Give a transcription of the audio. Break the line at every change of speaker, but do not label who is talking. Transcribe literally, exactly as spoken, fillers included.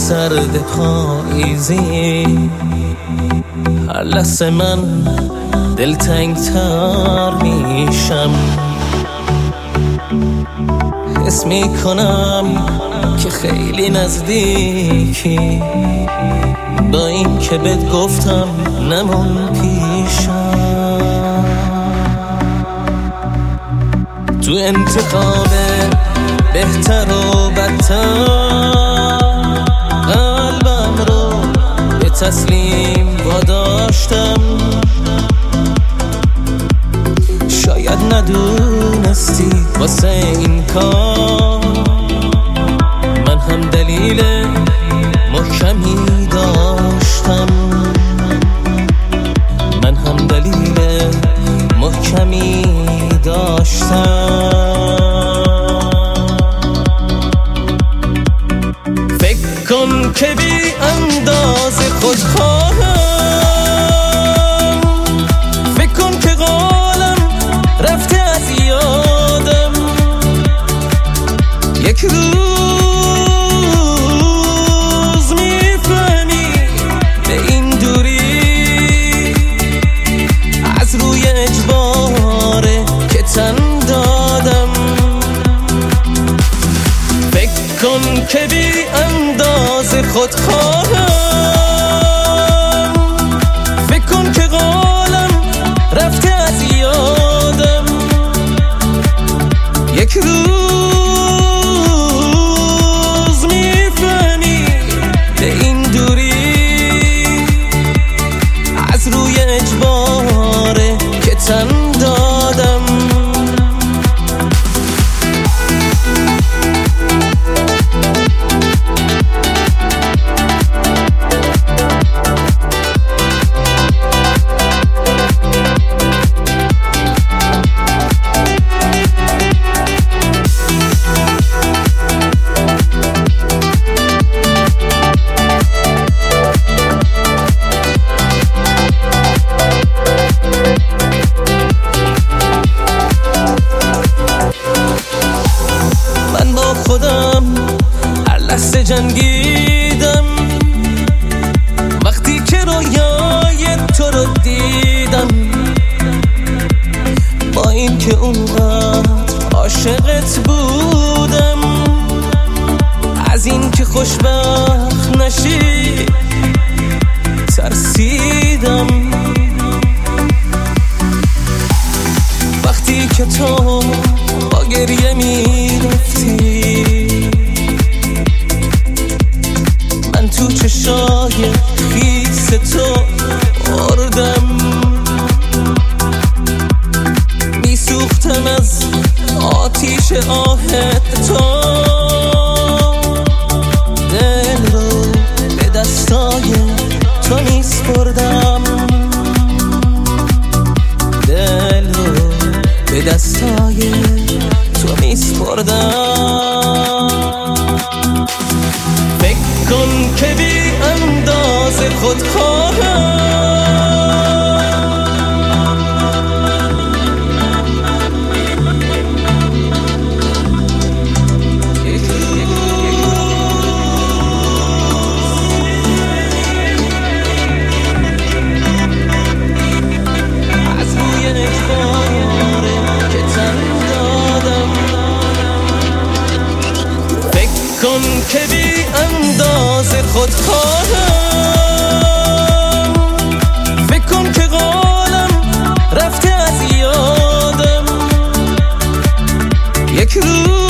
سرد پاییزی، هر لحظه من دلتنگتر میشم. حس میکنم که خیلی نزدیکی، با این که بهت گفتم نمون پیشم. تو انتخاب بهتر و بدتر قلبم رو به تسلیم واداشتم. شاید ندونستی واسه این کار من هم دلیل محکمی داشتم. من هم دلیل محکمی داشتم. فکر کن که بی انداز خودخواهم، فکر کن که قولم رفته از یادم. یک روز میفهمی به این دوری از روی اجباره که تن دادم. فکر کن که بی انداز خودخواهم، فکر کن که قولم رفته از یادم. یک روز میفهمی به این دوری از روی اجباره که تن دادم. خودم هر لحظه جنگیدم وقتی که رویای تو رو دیدم. با این که اونقدر عاشقت بودم، از این که خوشبخت نشی ترسیدم. وقتی که تو با گریه میرفتی من تو چشای خیس تو اردم. میسوختم از آتیش آهت تو، دل رو به دستای تو میسپردم. دل رو به دستای تو میسپردم. فکر کن که بی انداز خودخواهم، از روی اجباره که تن دادم. فکر کن که بی انداز خودخواهم، فکر کن که قولم رفته از یادم. یک روز